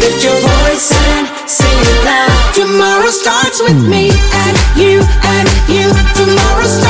Lift your voice and sing it loud. Tomorrow starts with me and you and you. Tomorrow starts